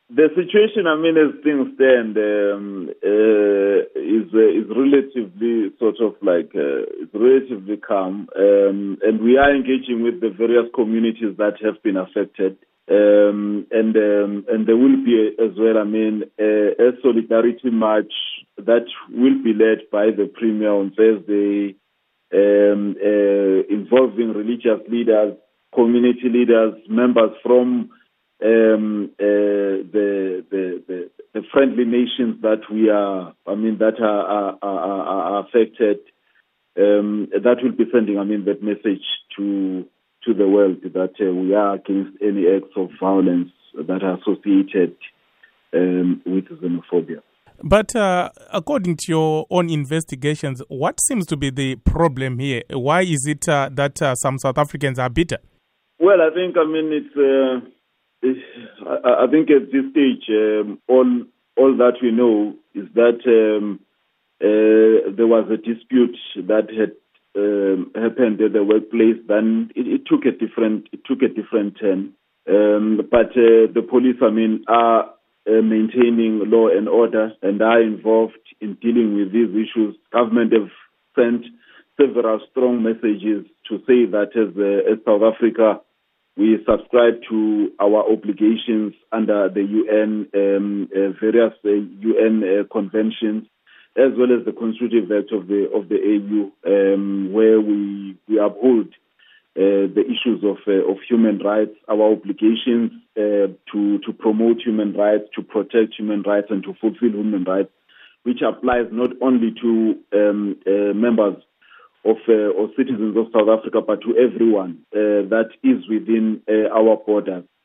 The situation, as things stand, is relatively it's relatively calm, and we are engaging with the various communities that have been affected, and there will be as well, a solidarity march that will be led by the Premier on Thursday, involving religious leaders, community leaders, members from the friendly nations that we are, that are affected. That will be sending, that message to the world that we are against any acts of violence that are associated with xenophobia. But according to your own investigations, what seems to be the problem here? Why is it that some South Africans are bitter? Well, I think I think at this stage, all that we know is that there was a dispute that had happened at the workplace. Then it took a different turn. But the police, are maintaining law and order and are involved in dealing with these issues. Government have sent several strong messages to say that as South Africa, we subscribe to our obligations under the UN, various UN conventions, as well as the Constitutive Act of the AU, where we uphold the issues of human rights, our obligations to promote human rights, to protect human rights, and to fulfill human rights, which applies not only to members of or citizens of South Africa, but to everyone that is within our borders.